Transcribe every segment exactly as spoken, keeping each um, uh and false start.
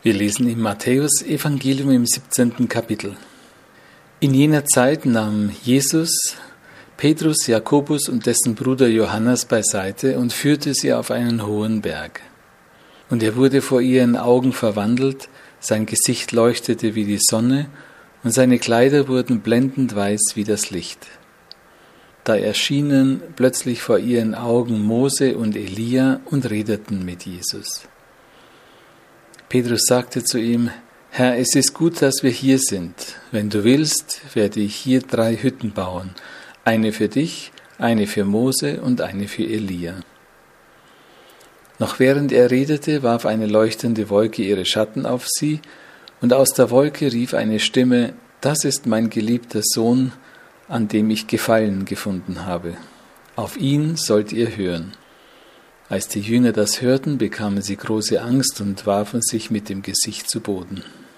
Wir lesen im Matthäus-Evangelium im siebzehnten Kapitel. In jener Zeit nahm Jesus Petrus, Jakobus und dessen Bruder Johannes beiseite und führte sie auf einen hohen Berg. Und er wurde vor ihren Augen verwandelt, sein Gesicht leuchtete wie die Sonne und seine Kleider wurden blendend weiß wie das Licht. Da erschienen plötzlich vor ihren Augen Mose und Elia und redeten mit Jesus. Petrus sagte zu ihm: Herr, es ist gut, dass wir hier sind. Wenn du willst, werde ich hier drei Hütten bauen. Eine für dich, eine für Mose und eine für Elia. Noch während er redete, warf eine leuchtende Wolke ihre Schatten auf sie, und aus der Wolke rief eine Stimme: Das ist mein geliebter Sohn, an dem ich Gefallen gefunden habe. Auf ihn sollt ihr hören. Als die Jünger das hörten, bekamen sie große Angst und warfen sich mit dem Gesicht zu Boden.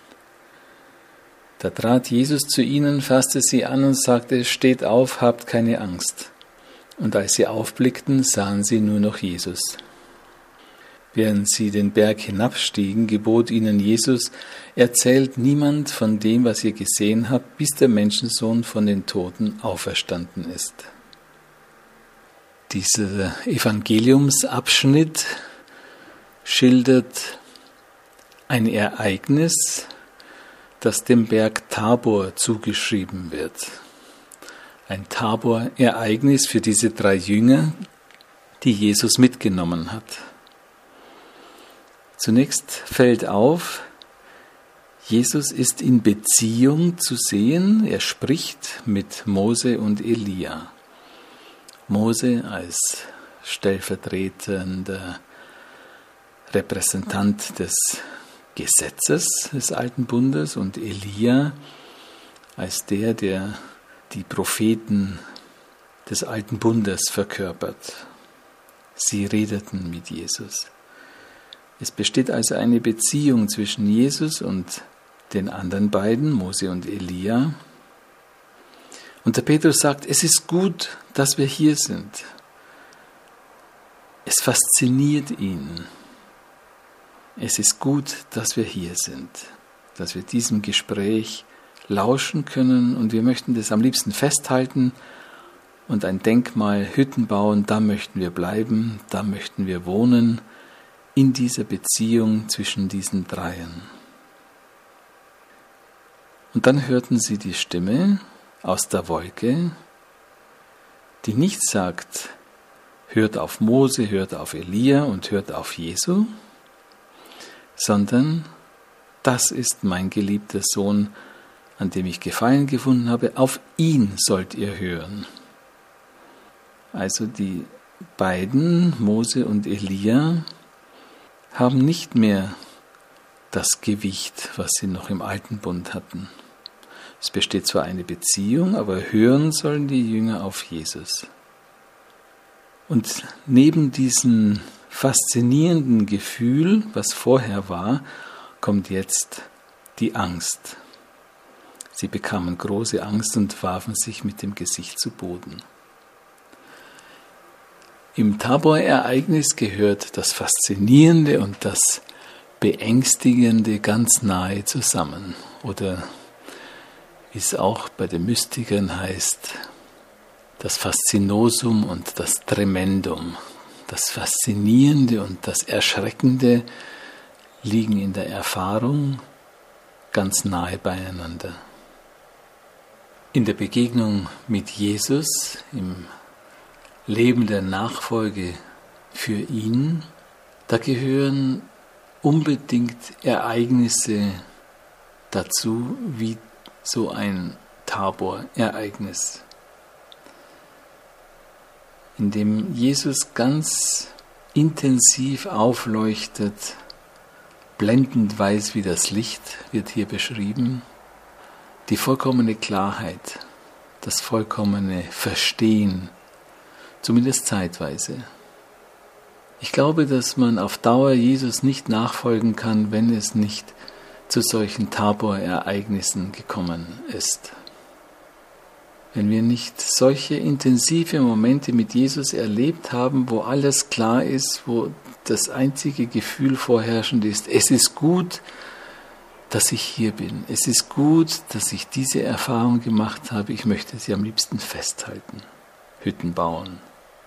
Da trat Jesus zu ihnen, fasste sie an und sagte: Steht auf, habt keine Angst. Und als sie aufblickten, sahen sie nur noch Jesus. Während sie den Berg hinabstiegen, gebot ihnen Jesus: Erzählt niemand von dem, was ihr gesehen habt, bis der Menschensohn von den Toten auferstanden ist. Dieser Evangeliumsabschnitt schildert ein Ereignis, das dem Berg Tabor zugeschrieben wird. Ein Tabor-Ereignis für diese drei Jünger, die Jesus mitgenommen hat. Zunächst fällt auf, Jesus ist in Beziehung zu sehen. Er spricht mit Mose und Elia. Mose als stellvertretender Repräsentant des Gesetzes des Alten Bundes und Elia als der, der die Propheten des Alten Bundes verkörpert. Sie redeten mit Jesus. Es besteht also eine Beziehung zwischen Jesus und den anderen beiden, Mose und Elia. Und der Petrus sagt, es ist gut, dass wir hier sind. Es fasziniert ihn. Es ist gut, dass wir hier sind, dass wir diesem Gespräch lauschen können, und wir möchten das am liebsten festhalten und ein Denkmal, Hütten bauen, da möchten wir bleiben, da möchten wir wohnen, in dieser Beziehung zwischen diesen Dreien. Und dann hörten sie die Stimme aus der Wolke, die nicht sagt, hört auf Mose, hört auf Elia und hört auf Jesu, sondern das ist mein geliebter Sohn, an dem ich Gefallen gefunden habe, auf ihn sollt ihr hören. Also die beiden, Mose und Elia, haben nicht mehr das Gewicht, was sie noch im Alten Bund hatten. Es besteht zwar eine Beziehung, aber hören sollen die Jünger auf Jesus. Und neben diesem faszinierenden Gefühl, was vorher war, kommt jetzt die Angst. Sie bekamen große Angst und warfen sich mit dem Gesicht zu Boden. Im Tabor-Ereignis gehört das Faszinierende und das Beängstigende ganz nahe zusammen. Oder wie es auch bei den Mystikern heißt, das Faszinosum und das Tremendum. Das Faszinierende und das Erschreckende liegen in der Erfahrung ganz nahe beieinander. In der Begegnung mit Jesus, im Leben der Nachfolge für ihn, da gehören unbedingt Ereignisse dazu, wie so ein Tabor-Ereignis, in dem Jesus ganz intensiv aufleuchtet, blendend weiß wie das Licht, wird hier beschrieben, die vollkommene Klarheit, das vollkommene Verstehen, zumindest zeitweise. Ich glaube, dass man auf Dauer Jesus nicht nachfolgen kann, wenn es nicht zu solchen Tabor-Ereignissen gekommen ist. Wenn wir nicht solche intensive Momente mit Jesus erlebt haben, wo alles klar ist, wo das einzige Gefühl vorherrschend ist, es ist gut, dass ich hier bin. Es ist gut, dass ich diese Erfahrung gemacht habe. Ich möchte sie am liebsten festhalten. Hütten bauen.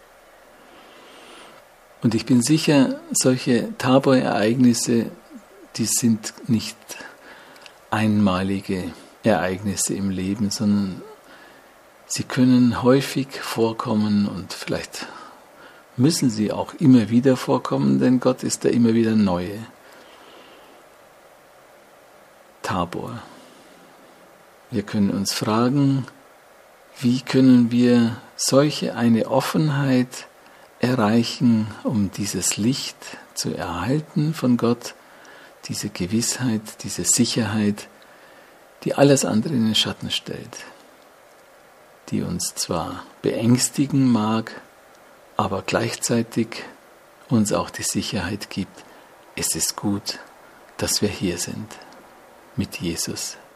Und ich bin sicher, solche Tabor-Ereignisse, die sind nicht einmalige Ereignisse im Leben, sondern sie können häufig vorkommen und vielleicht müssen sie auch immer wieder vorkommen, denn Gott ist da immer wieder neue. Tabor. Wir können uns fragen, wie können wir solche eine Offenheit erreichen, um dieses Licht zu erhalten von Gott, diese Gewissheit, diese Sicherheit, die alles andere in den Schatten stellt, die uns zwar beängstigen mag, aber gleichzeitig uns auch die Sicherheit gibt, es ist gut, dass wir hier sind mit Jesus.